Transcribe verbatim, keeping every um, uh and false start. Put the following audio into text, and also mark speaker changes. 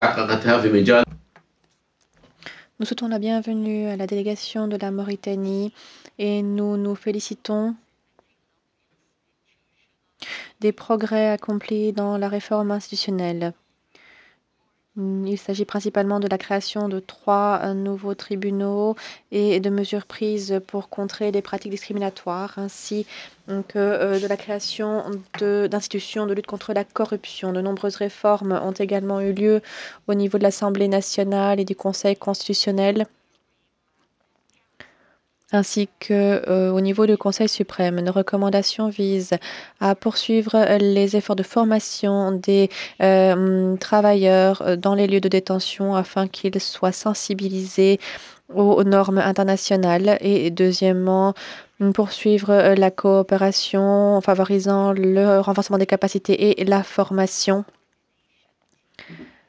Speaker 1: حققتها في مجال
Speaker 2: Nous souhaitons la bienvenue à la délégation de la Mauritanie et nous nous félicitons des progrès accomplis dans la réforme institutionnelle. Il s'agit principalement de la création de trois euh, nouveaux tribunaux et de mesures prises pour contrer les pratiques discriminatoires, ainsi euh, que euh, de la création de- d'institutions de lutte contre la corruption. De nombreuses réformes ont également eu lieu au niveau de l'Assemblée nationale et du Conseil constitutionnel, ainsi que euh, au niveau du Conseil suprême. Nos recommandations visent à poursuivre euh, les efforts de formation des euh, travailleurs euh, dans les lieux de détention afin qu'ils soient sensibilisés aux normes internationales et deuxièmement, poursuivre euh, la coopération en favorisant le renforcement des capacités et la formation